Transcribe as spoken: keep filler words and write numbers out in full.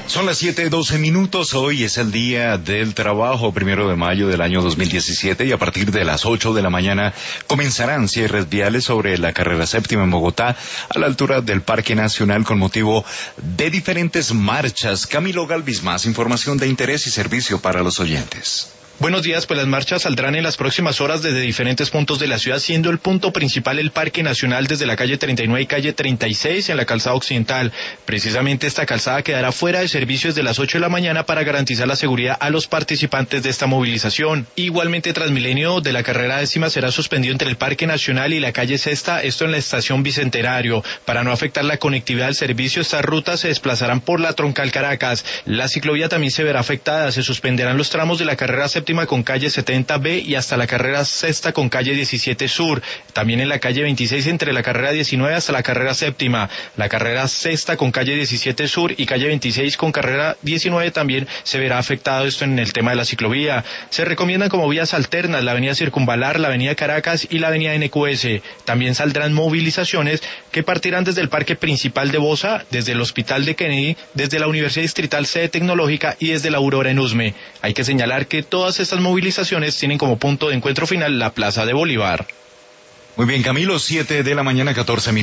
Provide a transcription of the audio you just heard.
Son las siete doce minutos, hoy es el Día del Trabajo, primero de mayo del año dos mil diecisiete, y a partir de las ocho de la mañana comenzarán cierres viales sobre la carrera séptima en Bogotá, a la altura del Parque Nacional, con motivo de diferentes marchas. Camilo Galvis, más información de interés y servicio para los oyentes. Buenos días, pues las marchas saldrán en las próximas horas desde diferentes puntos de la ciudad, siendo el punto principal el Parque Nacional desde la calle treinta y nueve y calle treinta y seis en la calzada occidental. Precisamente esta calzada quedará fuera de servicio desde las ocho de la mañana para garantizar la seguridad a los participantes de esta movilización. Igualmente, Transmilenio de la carrera décima será suspendido entre el Parque Nacional y la calle Sexta, esto en la estación Bicentenario. Para no afectar la conectividad del servicio, estas rutas se desplazarán por la Troncal Caracas. La ciclovía también se verá afectada, se suspenderán los tramos de la carrera séptima con calle setenta B y hasta la carrera sexta con calle diecisiete Sur. También en la calle veintiséis entre la carrera diecinueve hasta la carrera séptima. La carrera sexta con calle diecisiete Sur y calle veintiséis con carrera diecinueve también se verá afectado esto en el tema de la ciclovía. Se recomiendan como vías alternas la avenida Circunvalar, la avenida Caracas y la avenida N Q S. También saldrán movilizaciones que partirán desde el parque principal de Bosa, desde el hospital de Kennedy, desde la Universidad Distrital Sede Tecnológica y desde la Aurora en Usme. Hay que señalar que todas estas movilizaciones tienen como punto de encuentro final la Plaza de Bolívar. Muy bien, Camilo, siete de la mañana, catorce minutos.